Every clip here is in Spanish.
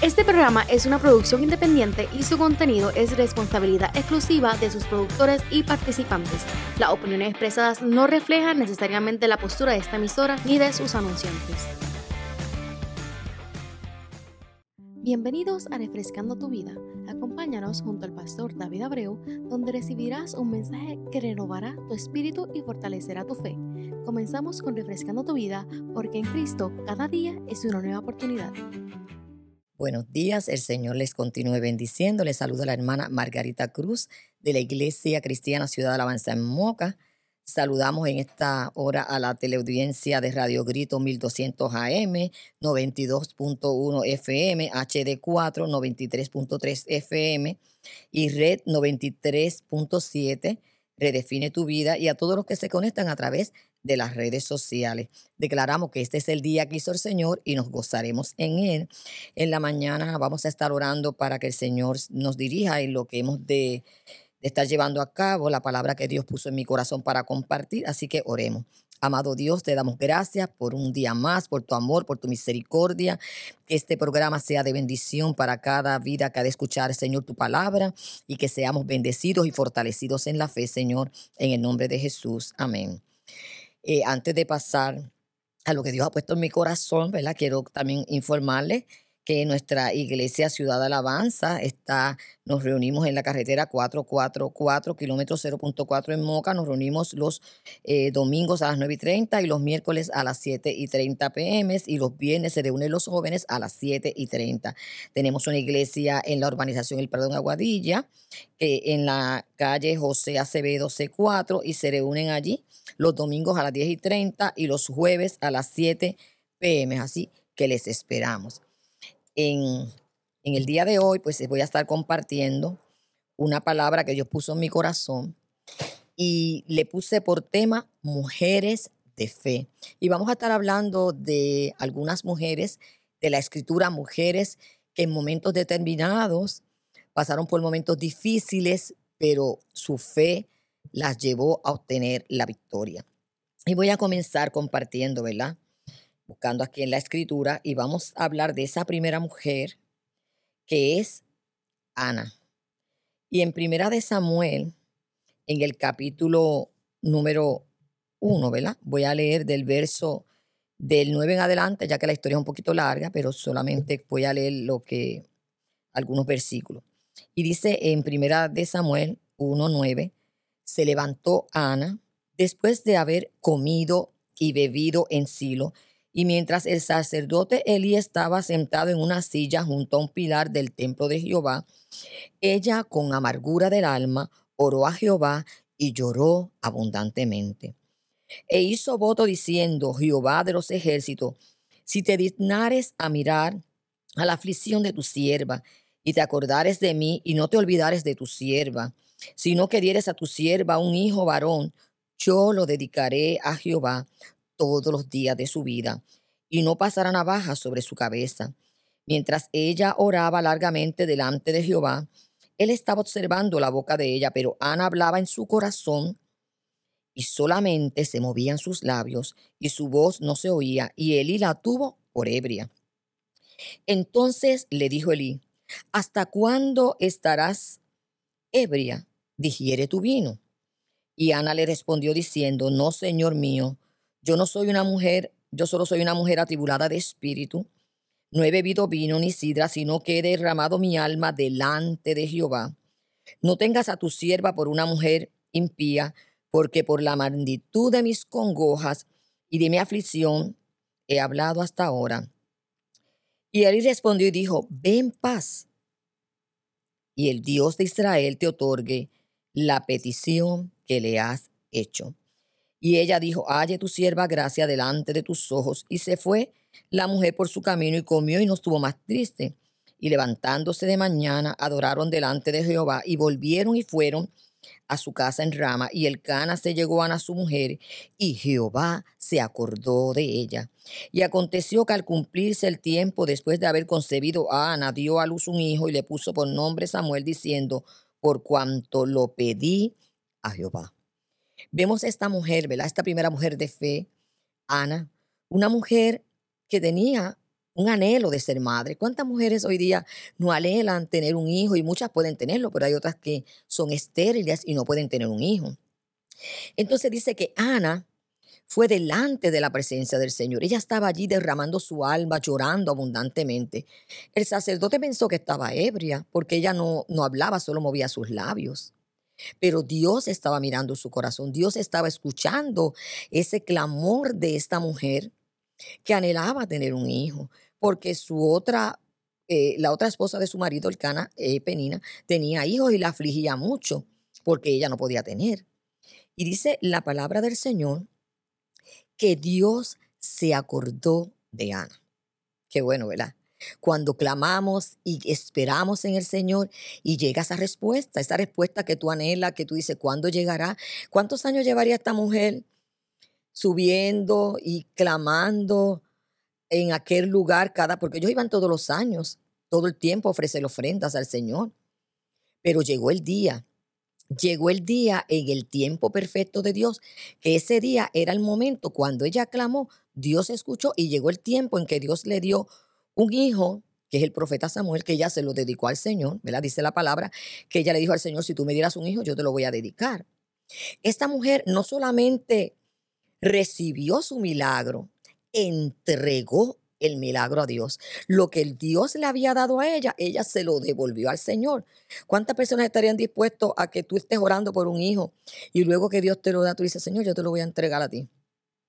Este programa es una producción independiente y su contenido es responsabilidad exclusiva de sus productores y participantes. Las opiniones expresadas no reflejan necesariamente la postura de esta emisora ni de sus anunciantes. Bienvenidos a Refrescando tu Vida. Acompáñanos junto al pastor David Abreu, donde recibirás un mensaje que renovará tu espíritu y fortalecerá tu fe. Comenzamos con Refrescando tu Vida, porque en Cristo cada día es una nueva oportunidad. Buenos días, el Señor les continúe bendiciendo. Les saluda la hermana Margarita Cruz de la Iglesia Cristiana Ciudad de Alabanza en Moca. Saludamos en esta hora a la teleaudiencia de Radio Grito 1200 AM, 92.1 FM, HD4, 93.3 FM y Red 93.7, Redefine tu Vida, y a todos los que se conectan a través de las redes sociales. Declaramos que este es el día que hizo el Señor y nos gozaremos en él. En la mañana vamos a estar orando para que el Señor nos dirija en lo que hemos de estar llevando a cabo, la palabra que Dios puso en mi corazón para compartir. Así que oremos. Amado Dios, te damos gracias por un día más, por tu amor, por tu misericordia. Que este programa sea de bendición para cada vida que ha de escuchar, Señor, tu palabra, y que seamos bendecidos y fortalecidos en la fe, Señor, en el nombre de Jesús. Amén. Antes de pasar a lo que Dios ha puesto en mi corazón, ¿verdad? Quiero también informarles que nuestra iglesia Ciudad de Alabanza nos reunimos en la carretera 444, kilómetro 0.4 en Moca. Nos reunimos los domingos a las 9:30 y los miércoles a las 7:30 p.m. y los viernes se reúnen los jóvenes a las 7:30. Tenemos una iglesia en la urbanización El Prado en Aguadilla, en la calle José Acevedo C4, y se reúnen allí los domingos a las 10:30 y los jueves a las 7 p.m. Así que les esperamos. En el día de hoy, pues voy a estar compartiendo una palabra que Dios puso en mi corazón y le puse por tema mujeres de fe. Y vamos a estar hablando de algunas mujeres de la Escritura, mujeres que en momentos determinados pasaron por momentos difíciles, pero su fe las llevó a obtener la victoria. Y voy a comenzar compartiendo, ¿verdad? Buscando aquí en la Escritura, y vamos a hablar de esa primera mujer que es Ana. Y en Primera de Samuel, en el capítulo número 1, ¿verdad? Voy a leer del verso del 9 en adelante, ya que la historia es un poquito larga, pero solamente voy a leer algunos versículos. Y dice en Primera de Samuel 1:9, se levantó Ana después de haber comido y bebido en Silo, y mientras el sacerdote Elí estaba sentado en una silla junto a un pilar del templo de Jehová, ella con amargura del alma oró a Jehová y lloró abundantemente. E hizo voto diciendo: Jehová de los ejércitos, si te dignares a mirar a la aflicción de tu sierva, y te acordares de mí, y no te olvidares de tu sierva, sino que dieres a tu sierva un hijo varón, yo lo dedicaré a Jehová todos los días de su vida, y no pasará navaja sobre su cabeza. Mientras ella oraba largamente delante de Jehová, él estaba observando la boca de ella, pero Ana hablaba en su corazón, y solamente se movían sus labios, y su voz no se oía, y Elí la tuvo por ebria. Entonces le dijo Elí: ¿hasta cuándo estarás ebria? Digiere tu vino. Y Ana le respondió diciendo: no, Señor mío, yo solo soy una mujer atribulada de espíritu. No he bebido vino ni sidra, sino que he derramado mi alma delante de Jehová. No tengas a tu sierva por una mujer impía, porque por la magnitud de mis congojas y de mi aflicción he hablado hasta ahora. Y él respondió y dijo: ve en paz, y el Dios de Israel te otorgue la petición que le has hecho. Y ella dijo: halle tu sierva gracia delante de tus ojos. Y se fue la mujer por su camino y comió y no estuvo más triste. Y levantándose de mañana, adoraron delante de Jehová y volvieron y fueron a su casa en Rama. Y Elcana se llegó a Ana su mujer, y Jehová se acordó de ella. Y aconteció que al cumplirse el tiempo, después de haber concebido a Ana, dio a luz un hijo y le puso por nombre Samuel, diciendo: por cuanto lo pedí a Jehová. Vemos esta mujer, ¿verdad? Esta primera mujer de fe, Ana, una mujer que tenía un anhelo de ser madre. ¿Cuántas mujeres hoy día no anhelan tener un hijo? Y muchas pueden tenerlo, pero hay otras que son estériles y no pueden tener un hijo. Entonces dice que Ana fue delante de la presencia del Señor. Ella estaba allí derramando su alma, llorando abundantemente. El sacerdote pensó que estaba ebria porque ella no hablaba, solo movía sus labios. Pero Dios estaba mirando su corazón. Dios estaba escuchando ese clamor de esta mujer que anhelaba tener un hijo, porque la otra esposa de su marido, Elcana, Penina, tenía hijos y la afligía mucho porque ella no podía tener. Y dice la palabra del Señor que Dios se acordó de Ana. Qué bueno, ¿verdad? Cuando clamamos y esperamos en el Señor y llega esa respuesta que tú anhelas, que tú dices, ¿cuándo llegará? ¿Cuántos años llevaría esta mujer subiendo y clamando en aquel lugar porque ellos iban todos los años, todo el tiempo a ofrecer ofrendas al Señor? Pero llegó el día en el tiempo perfecto de Dios, que ese día era el momento cuando ella clamó, Dios escuchó y llegó el tiempo en que Dios le dio un hijo, que es el profeta Samuel, que ella se lo dedicó al Señor, ¿verdad? Dice la palabra que ella le dijo al Señor, si tú me dieras un hijo, yo te lo voy a dedicar. Esta mujer no solamente recibió su milagro, entregó el milagro a Dios. Lo que el Dios le había dado a ella se lo devolvió al Señor. ¿Cuántas personas estarían dispuestos a que tú estés orando por un hijo y luego que Dios te lo da, tú dices, Señor, yo te lo voy a entregar a ti?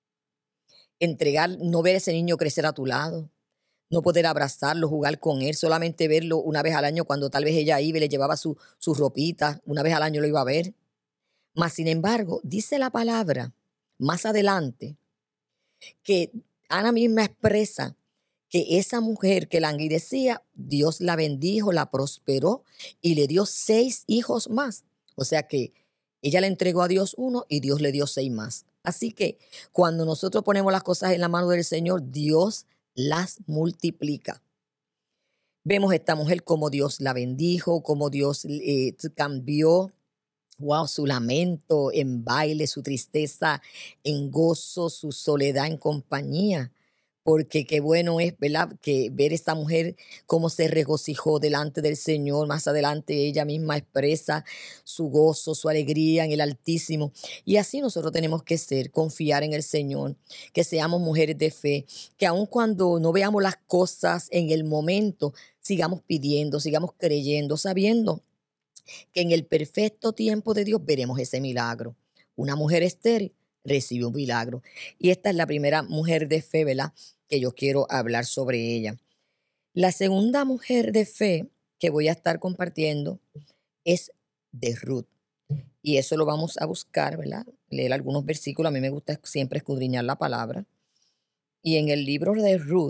Entregar, no ver ese niño crecer a tu lado, no poder abrazarlo, jugar con él, solamente verlo una vez al año cuando tal vez ella iba y le llevaba su ropita, una vez al año lo iba a ver. Mas, sin embargo, dice la palabra más adelante que Ana misma expresa que esa mujer que languidecía, Dios la bendijo, la prosperó y le dio 6 hijos más. O sea que ella le entregó a Dios uno y Dios le dio 6 más. Así que cuando nosotros ponemos las cosas en la mano del Señor, Dios las multiplica. Vemos esta mujer como Dios la bendijo, como Dios cambió. Wow, su lamento en baile, su tristeza en gozo, su soledad en compañía. Porque qué bueno es, ¿verdad? Que ver esta mujer cómo se regocijó delante del Señor. Más adelante ella misma expresa su gozo, su alegría en el Altísimo. Y así nosotros tenemos que ser, confiar en el Señor, que seamos mujeres de fe, que aun cuando no veamos las cosas en el momento, sigamos pidiendo, sigamos creyendo, sabiendo que en el perfecto tiempo de Dios veremos ese milagro. Una mujer estéril recibió un milagro. Y esta es la primera mujer de fe, ¿verdad? Que yo quiero hablar sobre ella. La segunda mujer de fe que voy a estar compartiendo es de Ruth. Y eso lo vamos a buscar, ¿verdad? Leer algunos versículos. A mí me gusta siempre escudriñar la palabra. Y en el libro de Ruth,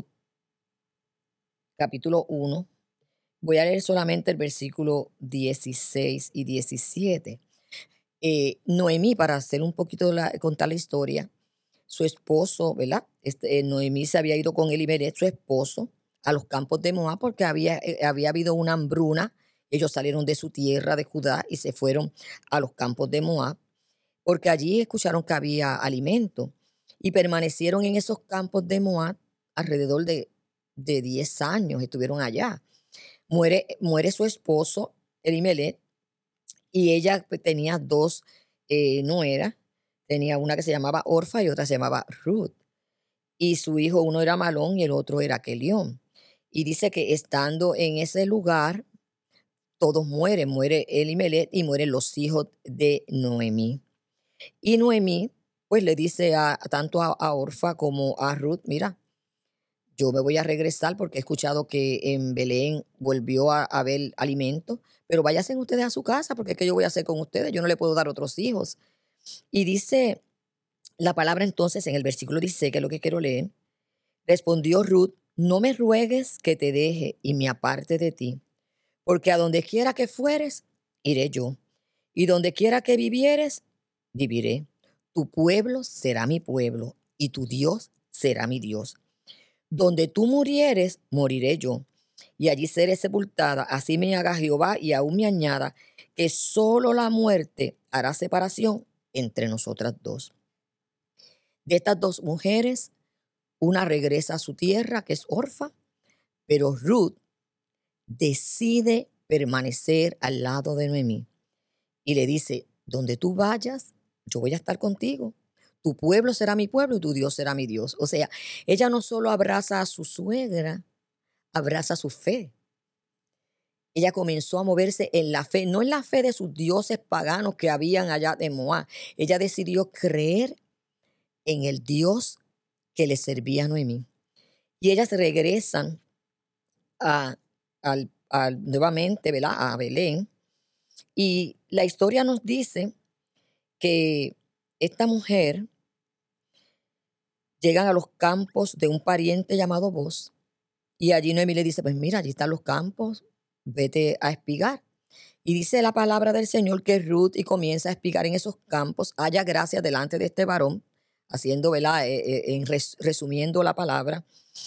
capítulo 1, voy a leer solamente el versículo 16 y 17. Noemí, para hacer un poquito, contar la historia, su esposo, ¿verdad? Noemí se había ido con Elimelech, su esposo, a los campos de Moab porque había habido una hambruna. Ellos salieron de su tierra, de Judá, y se fueron a los campos de Moab porque allí escucharon que había alimento y permanecieron en esos campos de Moab alrededor de 10 años, estuvieron allá. Muere su esposo, Elimelech, y ella pues, tenía 2 nueras. Tenía una que se llamaba Orfa y otra se llamaba Ruth. Y su hijo, uno era Malón y el otro era Kelión. Y dice que estando en ese lugar, todos mueren. Muere Elimelech y mueren los hijos de Noemí. Y Noemí, pues le dice tanto a Orfa como a Ruth, mira, yo me voy a regresar porque he escuchado que en Belén volvió a haber alimento, pero váyanse ustedes a su casa porque es que yo voy a hacer con ustedes, yo no le puedo dar otros hijos. Y dice la palabra entonces en el versículo 16, que es lo que quiero leer, respondió Ruth, no me ruegues que te deje y me aparte de ti, porque a donde quiera que fueres, iré yo, y donde quiera que vivieres, viviré. Tu pueblo será mi pueblo y tu Dios será mi Dios. Donde tú murieres, moriré yo, y allí seré sepultada. Así me haga Jehová y aún me añada que solo la muerte hará separación entre nosotras dos. De estas 2 mujeres, una regresa a su tierra, que es Orfa, Pero Ruth decide permanecer al lado de Noemí y le dice, donde tú vayas, yo voy a estar contigo. Tu pueblo será mi pueblo y tu Dios será mi Dios. O sea, ella no solo abraza a su suegra, abraza su fe. Ella comenzó a moverse en la fe, no en la fe de sus dioses paganos que habían allá de Moab. Ella decidió creer en el Dios que le servía a Noemí. Y ellas regresan a, nuevamente, ¿verdad?, a Belén. Y la historia nos dice que esta mujer llegan a los campos de un pariente llamado Boz. Y allí Noemí le dice, pues mira, allí están los campos, vete a espigar. Y dice la palabra del Señor que Ruth y comienza a espigar en esos campos, halla gracia delante de este varón, haciendo, ¿verdad?, resumiendo la palabra,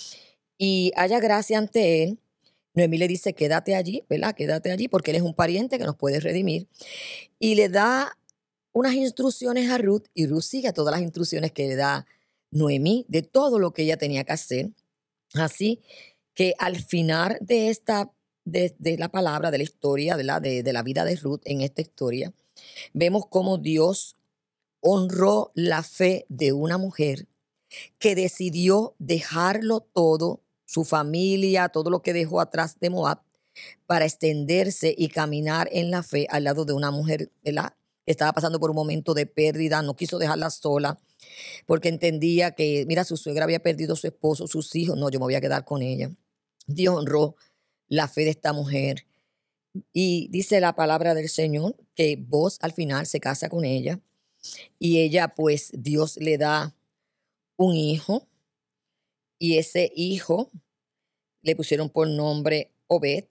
y halla gracia ante él. Noemí le dice, quédate allí, ¿verdad? Quédate allí porque él es un pariente que nos puede redimir. Y le da unas instrucciones a Ruth y Ruth sigue todas las instrucciones que le da Noemí de todo lo que ella tenía que hacer. Así que al final de esta, de la palabra, de la historia, de la vida de Ruth en esta historia, vemos cómo Dios honró la fe de una mujer que decidió dejarlo todo, su familia, todo lo que dejó atrás de Moab, para extenderse y caminar en la fe al lado de una mujer, ¿verdad?, que estaba pasando por un momento de pérdida, no quiso dejarla sola, porque entendía que, mira, su suegra había perdido a su esposo, sus hijos, no, yo me voy a quedar con ella. Dios honró la fe de esta mujer. Y dice la palabra del Señor que Boz al final se casa con ella y ella, pues, Dios le da un hijo y ese hijo le pusieron por nombre Obed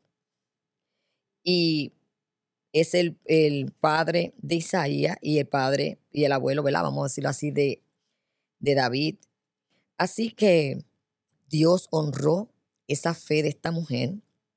y es el padre de Isaías y el padre y el abuelo, ¿verdad?, vamos a decirlo así, de David. Así que Dios honró esa fe de esta mujer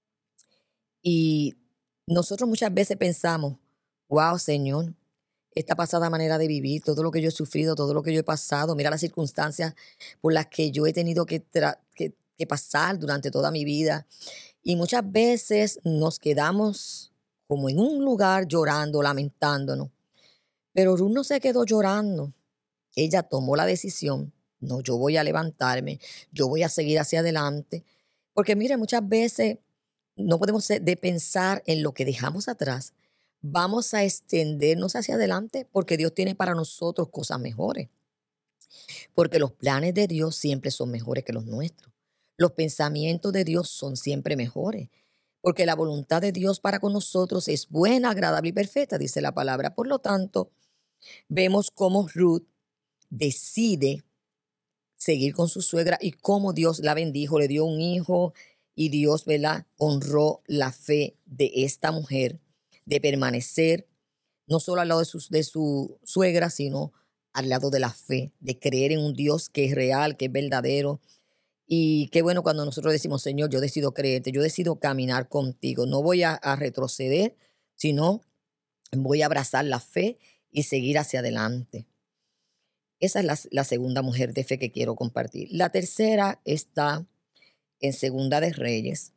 y nosotros muchas veces pensamos, wow, Señor, esta pasada manera de vivir, todo lo que yo he sufrido, todo lo que yo he pasado, mira las circunstancias por las que yo he tenido que pasar durante toda mi vida. Y muchas veces nos quedamos como en un lugar llorando, lamentándonos. Pero Ruth no se quedó llorando. Ella tomó la decisión, no, yo voy a levantarme, yo voy a seguir hacia adelante. Porque mire, muchas veces no podemos de pensar en lo que dejamos atrás. Vamos a extendernos hacia adelante porque Dios tiene para nosotros cosas mejores. Porque los planes de Dios siempre son mejores que los nuestros. Los pensamientos de Dios son siempre mejores. Porque la voluntad de Dios para con nosotros es buena, agradable y perfecta, dice la palabra. Por lo tanto, vemos cómo Ruth decide seguir con su suegra y cómo Dios la bendijo, le dio un hijo y Dios, ¿verdad?, honró la fe de esta mujer de permanecer no solo al lado de su suegra, sino al lado de la fe, de creer en un Dios que es real, que es verdadero. Y qué bueno cuando nosotros decimos, Señor, yo decido creerte, yo decido caminar contigo, no voy a retroceder, sino voy a abrazar la fe y seguir hacia adelante. Esa es la segunda mujer de fe que quiero compartir. La tercera está en Segunda de Reyes.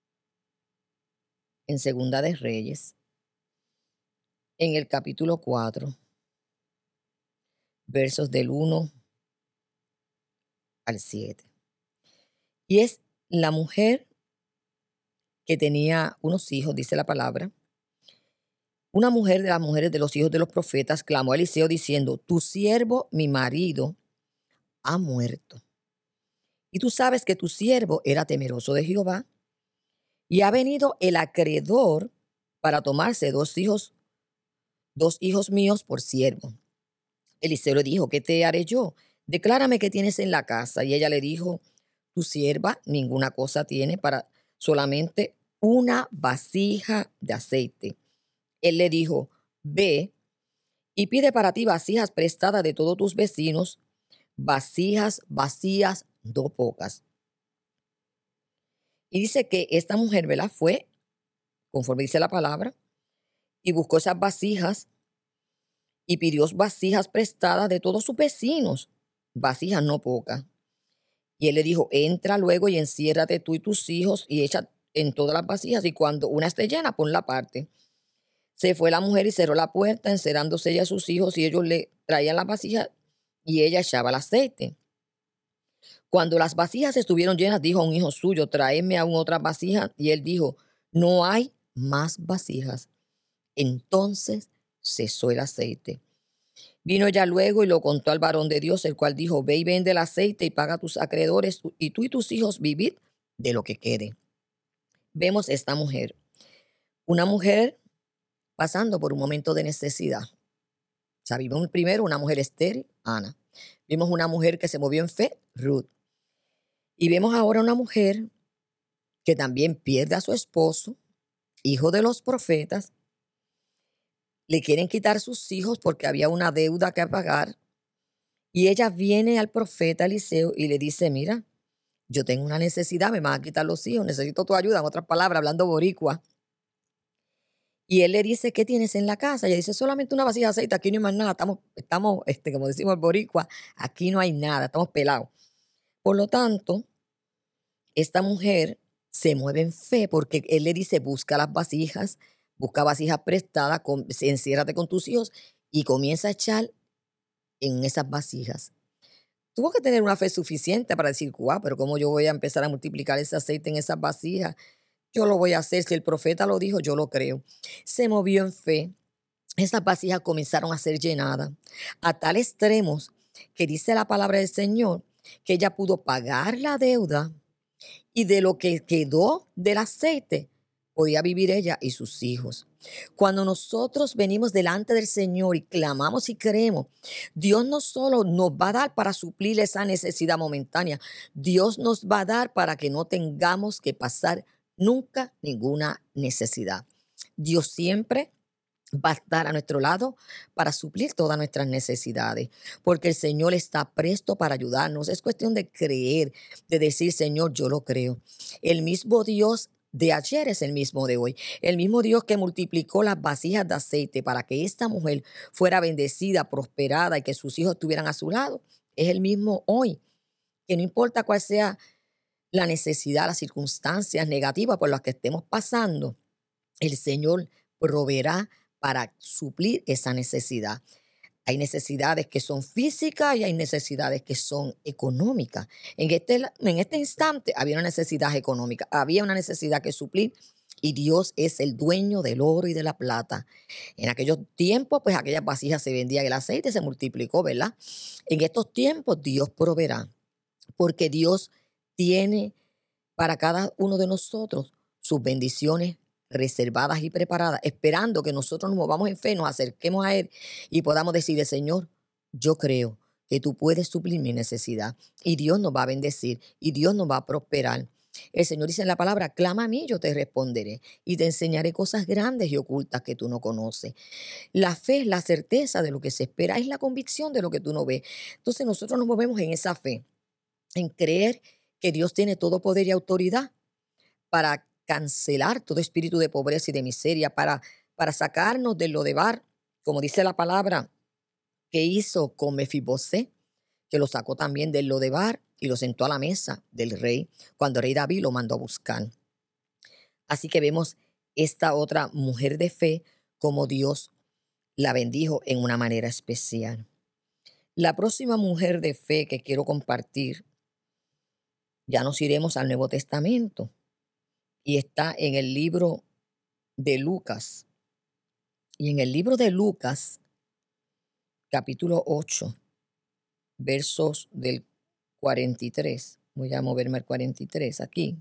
En Segunda de Reyes, en el capítulo 4, versos del 1 al 7. Y es la mujer que tenía unos hijos, dice la palabra. Una mujer de las mujeres de los hijos de los profetas clamó a Eliseo diciendo, tu siervo, mi marido, ha muerto. Y tú sabes que tu siervo era temeroso de Jehová. Y ha venido el acreedor para tomarse dos hijos míos por siervo. Eliseo le dijo, ¿qué te haré yo? Declárame qué tienes en la casa. Y ella le dijo, tu sierva ninguna cosa tiene para solamente una vasija de aceite. Él le dijo, ve y pide para ti vasijas prestadas de todos tus vecinos, vasijas vacías, no pocas. Y dice que esta mujer, ¿verdad?, fue, conforme dice la palabra, y buscó esas vasijas y pidió vasijas prestadas de todos sus vecinos, vasijas no pocas. Y él le dijo, entra luego y enciérrate tú y tus hijos y echa en todas las vasijas, y cuando una esté llena, ponla aparte. Se fue la mujer y cerró la puerta, encerrándose ella a sus hijos, y ellos le traían las vasijas y ella echaba el aceite. Cuando las vasijas estuvieron llenas, dijo a un hijo suyo, tráeme aún otras vasijas. Y él dijo, no hay más vasijas. Entonces cesó el aceite. Vino ella luego y lo contó al varón de Dios, el cual dijo, ve y vende el aceite y paga a tus acreedores, y tú y tus hijos vivid de lo que quede. Vemos esta mujer, una mujer pasando por un momento de necesidad. O sea, vimos primero una mujer estéril, Ana. Vimos una mujer que se movió en fe, Ruth. Y vemos ahora una mujer que también pierde a su esposo, hijo de los profetas. Le quieren quitar sus hijos porque había una deuda que pagar. Y ella viene al profeta Eliseo y le dice, mira, yo tengo una necesidad, me van a quitar los hijos, necesito tu ayuda. En otras palabras, hablando boricua. Y él le dice, ¿qué tienes en la casa? Y ella dice, solamente una vasija de aceite, aquí no hay más nada. Estamos como decimos el boricua, aquí no hay nada, estamos pelados. Por lo tanto, esta mujer se mueve en fe porque él le dice, busca las vasijas, busca vasijas prestadas, enciérrate con tus hijos y comienza a echar en esas vasijas. Tuvo que tener una fe suficiente para decir, guau, pero ¿cómo yo voy a empezar a multiplicar ese aceite en esas vasijas? Yo lo voy a hacer. Si el profeta lo dijo, yo lo creo. Se movió en fe. Esas vasijas comenzaron a ser llenadas a tal extremos que dice la palabra del Señor que ella pudo pagar la deuda y de lo que quedó del aceite podía vivir ella y sus hijos. Cuando nosotros venimos delante del Señor y clamamos y creemos, Dios no solo nos va a dar para suplir esa necesidad momentánea, Dios nos va a dar para que no tengamos que pasar nunca ninguna necesidad. Dios siempre va a estar a nuestro lado para suplir todas nuestras necesidades, porque el Señor está presto para ayudarnos. Es cuestión de creer, de decir, Señor, yo lo creo. El mismo Dios de ayer es el mismo de hoy. El mismo Dios que multiplicó las vasijas de aceite para que esta mujer fuera bendecida, prosperada y que sus hijos estuvieran a su lado, es el mismo hoy. Que no importa cuál sea la necesidad, las circunstancias negativas por las que estemos pasando, el Señor proveerá para suplir esa necesidad. Hay necesidades que son físicas y hay necesidades que son económicas. En este instante había una necesidad económica, había una necesidad que suplir y Dios es el dueño del oro y de la plata. En aquellos tiempos, pues aquellas vasijas se vendían, el aceite se multiplicó, ¿verdad? En estos tiempos Dios proveerá, porque Dios tiene para cada uno de nosotros sus bendiciones reservadas y preparadas, esperando que nosotros nos movamos en fe, nos acerquemos a Él y podamos decirle, Señor, yo creo que tú puedes suplir mi necesidad y Dios nos va a bendecir y Dios nos va a prosperar. El Señor dice en la palabra, clama a mí, yo te responderé y te enseñaré cosas grandes y ocultas que tú no conoces. La fe es la certeza de lo que se espera, es la convicción de lo que tú no ves. Entonces nosotros nos movemos en esa fe, en creer que Dios tiene todo poder y autoridad para cancelar todo espíritu de pobreza y de miseria, para sacarnos de lo de bar, como dice la palabra, que hizo con Mefibosé, que lo sacó también de lo de bar y lo sentó a la mesa del rey, cuando el rey David lo mandó a buscar. Así que vemos esta otra mujer de fe, como Dios la bendijo en una manera especial. La próxima mujer de fe que quiero compartir, ya nos iremos al Nuevo Testamento y está en el libro de Lucas. Y en el libro de Lucas, capítulo 8, versos del 43, voy a moverme al 43 aquí.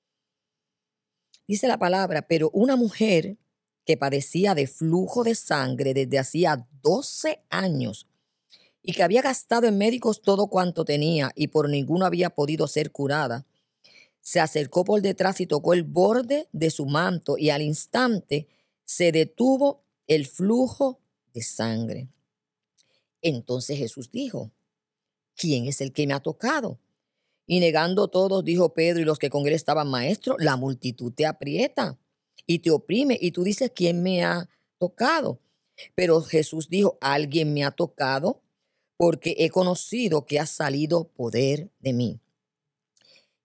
Dice la palabra, pero una mujer que padecía de flujo de sangre desde hacía 12 años y que había gastado en médicos todo cuanto tenía y por ninguno había podido ser curada, se acercó por detrás y tocó el borde de su manto y al instante se detuvo el flujo de sangre. Entonces Jesús dijo, ¿quién es el que me ha tocado? Y negando todos, dijo Pedro y los que con él estaban, maestro, la multitud te aprieta y te oprime y tú dices, ¿quién me ha tocado? Pero Jesús dijo, alguien me ha tocado porque he conocido que ha salido poder de mí.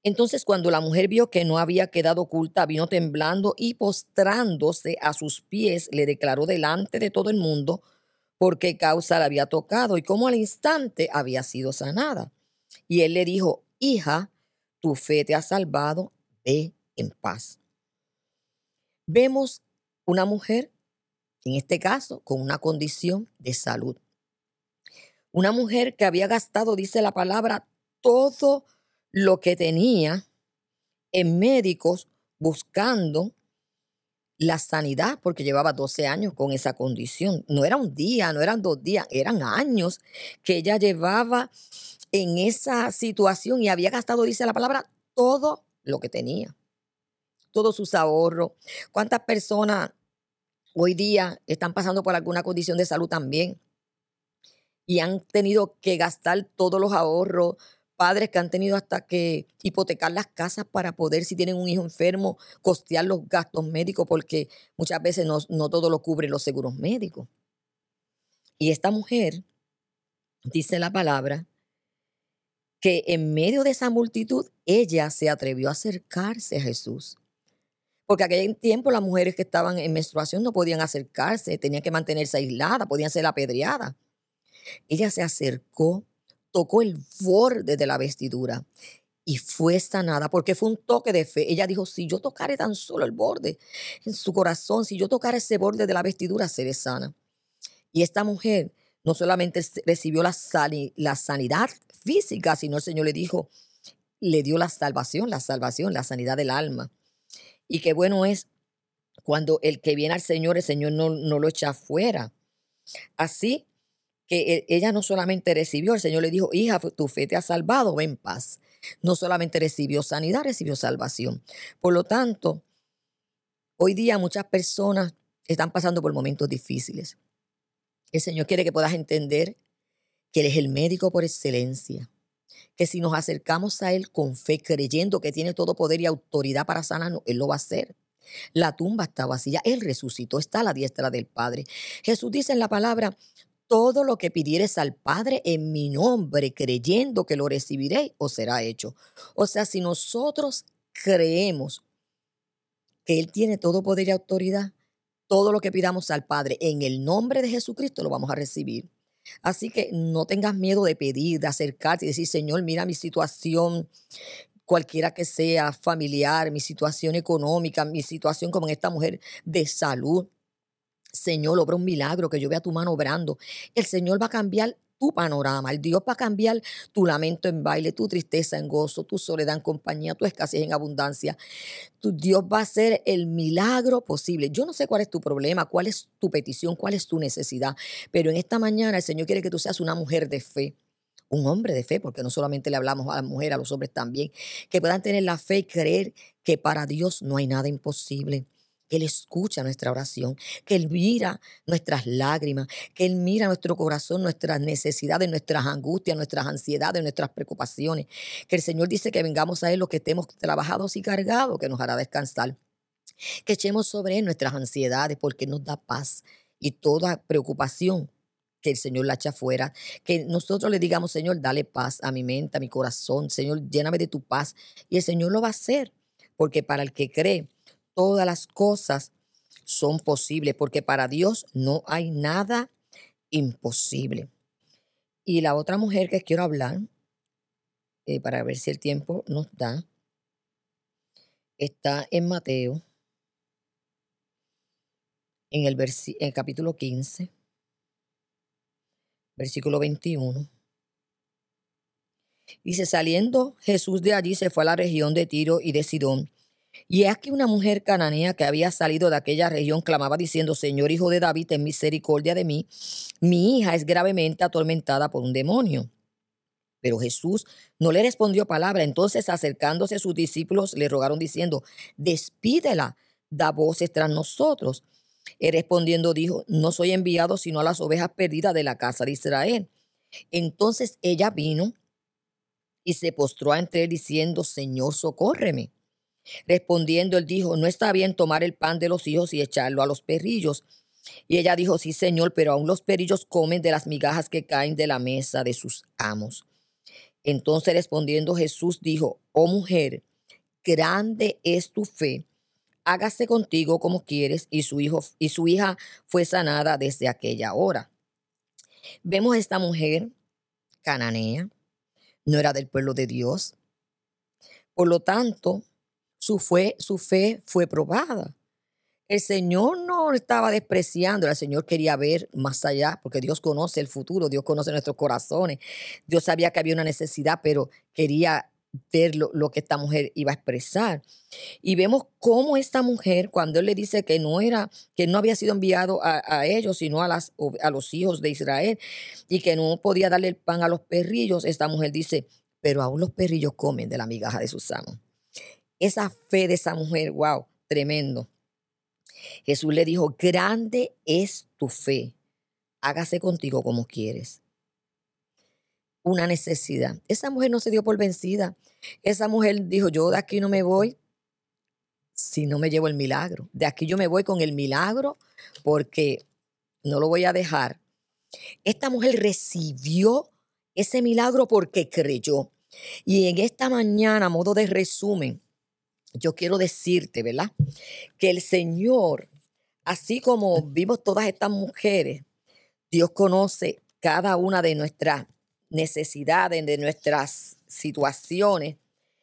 Entonces, cuando la mujer vio que no había quedado oculta, vino temblando y postrándose a sus pies, le declaró delante de todo el mundo por qué causa la había tocado y cómo al instante había sido sanada. Y él le dijo: hija, tu fe te ha salvado, ve en paz. Vemos una mujer, en este caso, con una condición de salud. Una mujer que había gastado, dice la palabra, todo lo que tenía en médicos buscando la sanidad, porque llevaba 12 años con esa condición. No era un día, no eran 2 días, eran años que ella llevaba en esa situación y había gastado, dice la palabra, todo lo que tenía, todos sus ahorros. ¿Cuántas personas hoy día están pasando por alguna condición de salud también y han tenido que gastar todos los ahorros? Padres que han tenido hasta que hipotecar las casas para poder, si tienen un hijo enfermo, costear los gastos médicos, porque muchas veces no todo lo cubren los seguros médicos. Y esta mujer, dice la palabra, que en medio de esa multitud, ella se atrevió a acercarse a Jesús. Porque aquel tiempo las mujeres que estaban en menstruación no podían acercarse, tenían que mantenerse aisladas, podían ser apedreadas. Ella se acercó, tocó el borde de la vestidura y fue sanada, porque fue un toque de fe. Ella dijo: si yo tocare tan solo el borde en su corazón, si yo tocara ese borde de la vestidura, seré sana. Y esta mujer no solamente recibió la sanidad física, sino el Señor le dijo, le dio la salvación, la sanidad del alma. Y qué bueno es cuando el que viene al Señor, el Señor no lo echa afuera. Así que ella no solamente recibió, el Señor le dijo: hija, tu fe te ha salvado, ve en paz. No solamente recibió sanidad, recibió salvación. Por lo tanto, hoy día muchas personas están pasando por momentos difíciles. El Señor quiere que puedas entender que Él es el médico por excelencia, que si nos acercamos a Él con fe, creyendo que tiene todo poder y autoridad para sanarnos, Él lo va a hacer. La tumba está vacía, Él resucitó, está a la diestra del Padre. Jesús dice en la palabra: todo lo que pidieres al Padre en mi nombre, creyendo que lo recibiréis, os será hecho. O sea, si nosotros creemos que Él tiene todo poder y autoridad, todo lo que pidamos al Padre en el nombre de Jesucristo lo vamos a recibir. Así que no tengas miedo de pedir, de acercarte y decir: Señor, mira mi situación, cualquiera que sea, familiar, mi situación económica, mi situación como en esta mujer de salud. Señor, obra un milagro, que yo vea tu mano obrando. El Señor va a cambiar tu panorama. El Dios va a cambiar tu lamento en baile, tu tristeza en gozo, tu soledad en compañía, tu escasez en abundancia. Tu Dios va a hacer el milagro posible. Yo no sé cuál es tu problema, cuál es tu petición, cuál es tu necesidad, pero en esta mañana el Señor quiere que tú seas una mujer de fe, un hombre de fe, porque no solamente le hablamos a las mujeres, a los hombres también, que puedan tener la fe y creer que para Dios no hay nada imposible, que Él escucha nuestra oración, que Él mira nuestras lágrimas, que Él mira nuestro corazón, nuestras necesidades, nuestras angustias, nuestras ansiedades, nuestras preocupaciones, que el Señor dice que vengamos a Él los que estemos trabajados y cargados, que nos hará descansar, que echemos sobre Él nuestras ansiedades, porque Él nos da paz, y toda preocupación que el Señor la echa fuera, que nosotros le digamos: Señor, dale paz a mi mente, a mi corazón, Señor, lléname de tu paz, y el Señor lo va a hacer, porque para el que cree, todas las cosas son posibles, porque para Dios no hay nada imposible. Y la otra mujer que quiero hablar, para ver si el tiempo nos da, está en Mateo, en el capítulo 15, versículo 21. Dice: saliendo Jesús de allí, se fue a la región de Tiro y de Sidón. Y es que una mujer cananea que había salido de aquella región clamaba diciendo: Señor, hijo de David, ten misericordia de mí. Mi hija es gravemente atormentada por un demonio. Pero Jesús no le respondió palabra. Entonces, acercándose a sus discípulos, le rogaron diciendo: despídela, da voces tras nosotros. Él respondiendo dijo: no soy enviado sino a las ovejas perdidas de la casa de Israel. Entonces ella vino y se postró ante él diciendo: Señor, socórreme. Respondiendo él dijo: no está bien tomar el pan de los hijos y echarlo a los perrillos. Y ella dijo: sí, Señor, pero aún los perrillos comen de las migajas que caen de la mesa de sus amos. Entonces respondiendo Jesús dijo: oh mujer, grande es tu fe, hágase contigo como quieres. Y su hija fue sanada desde aquella hora. Vemos a esta mujer cananea, no era del pueblo de Dios. Por lo tanto, su fe fue probada. El Señor no estaba despreciando, el Señor quería ver más allá, porque Dios conoce el futuro, Dios conoce nuestros corazones. Dios sabía que había una necesidad, pero quería ver lo que esta mujer iba a expresar. Y vemos cómo esta mujer, cuando Él le dice que no había sido enviado a ellos, sino a los hijos de Israel, y que no podía darle el pan a los perrillos, esta mujer dice: pero aún los perrillos comen de la migaja de sus amos. Esa fe de esa mujer, wow, tremendo. Jesús le dijo: grande es tu fe, hágase contigo como quieres. Una necesidad. Esa mujer no se dio por vencida. Esa mujer dijo: yo de aquí no me voy si no me llevo el milagro. De aquí yo me voy con el milagro porque no lo voy a dejar. Esta mujer recibió ese milagro porque creyó. Y en esta mañana, a modo de resumen, yo quiero decirte, ¿verdad?, que el Señor, así como vimos todas estas mujeres, Dios conoce cada una de nuestras necesidades, de nuestras situaciones,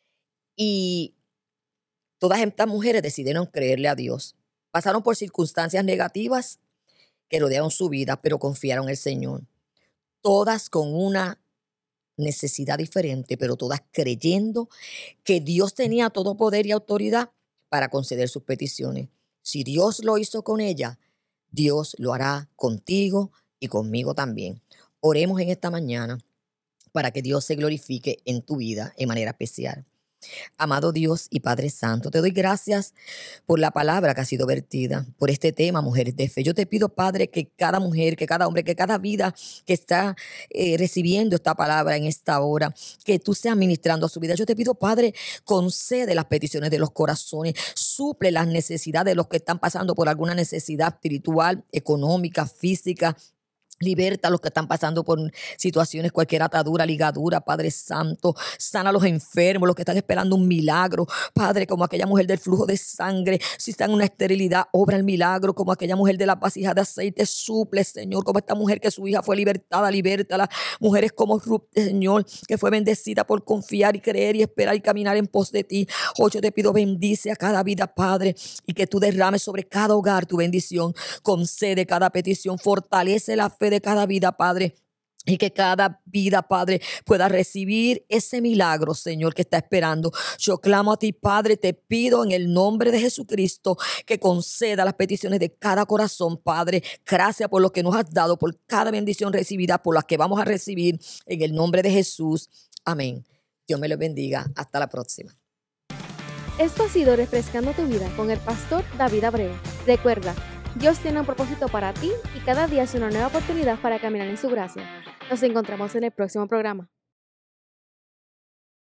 y todas estas mujeres decidieron creerle a Dios. Pasaron por circunstancias negativas que rodearon su vida, pero confiaron en el Señor. Todas con una necesidad diferente, pero todas creyendo que Dios tenía todo poder y autoridad para conceder sus peticiones. Si Dios lo hizo con ella, Dios lo hará contigo y conmigo también. Oremos en esta mañana para que Dios se glorifique en tu vida en manera especial. Amado Dios y Padre Santo, te doy gracias por la palabra que ha sido vertida, por este tema, mujeres de fe. Yo te pido, Padre, que cada mujer, que cada hombre, que cada vida que está recibiendo esta palabra en esta hora, que tú seas ministrando a su vida. Yo te pido, Padre, concede las peticiones de los corazones, suple las necesidades de los que están pasando por alguna necesidad espiritual, económica, física. Liberta a los que están pasando por situaciones, cualquier atadura, ligadura, Padre Santo. Sana a los enfermos, los que están esperando un milagro. Padre, como aquella mujer del flujo de sangre. Si está en una esterilidad, obra el milagro. Como aquella mujer de la vasija de aceite, suple, Señor. Como esta mujer que su hija fue libertada, libértala. Mujeres como Ruth, Señor, que fue bendecida por confiar y creer y esperar y caminar en pos de ti. Hoy yo te pido, bendice a cada vida, Padre, y que tú derrames sobre cada hogar tu bendición. Concede cada petición, fortalece la fe de cada vida, Padre, y que cada vida, Padre, pueda recibir ese milagro, Señor, que está esperando. Yo clamo a ti, Padre, te pido en el nombre de Jesucristo que conceda las peticiones de cada corazón, Padre. Gracias por lo que nos has dado, por cada bendición recibida, por las que vamos a recibir en el nombre de Jesús. Amén. Dios me los bendiga. Hasta la próxima. Esto ha sido Refrescando tu Vida con el pastor David Abreu. Recuerda, Dios tiene un propósito para ti y cada día es una nueva oportunidad para caminar en su gracia. Nos encontramos en el próximo programa.